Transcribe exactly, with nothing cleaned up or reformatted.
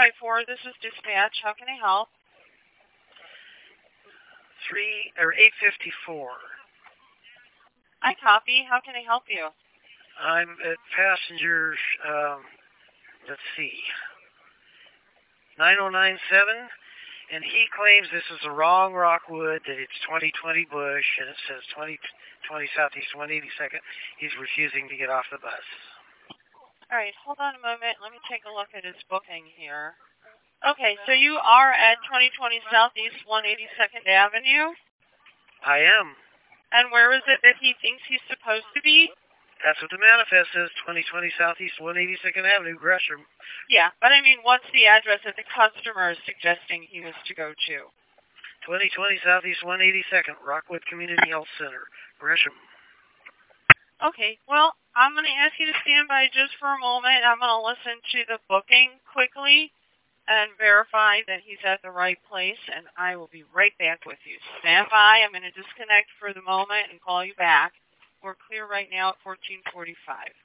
five four, this is dispatch. How can I help? Three or eight fifty-four. I copy. How can I help you? I'm at passenger. Um, let's see, nine oh nine seven, and he claims this is the wrong Rockwood. That it's twenty twenty Bush, and it says twenty twenty Southeast one eighty-second. He's refusing to get off the bus. All right, hold on a moment. Let me take a look at his booking here. Okay, so you are at twenty twenty Southeast one eighty-second Avenue? I am. And where is it that he thinks he's supposed to be? That's what the manifest says, twenty twenty Southeast one eighty-second Avenue, Gresham. Yeah, but I mean, what's the address that the customer is suggesting he was to go to? twenty twenty Southeast one eighty-second, Rockwood Community Health Center, Gresham. Okay, well, I'm going to ask you to stand by just for a moment. I'm going to listen to the booking quickly and verify that he's at the right place, and I will be right back with you. Stand by. I'm going to disconnect for the moment and call you back. We're clear right now at fourteen forty-five.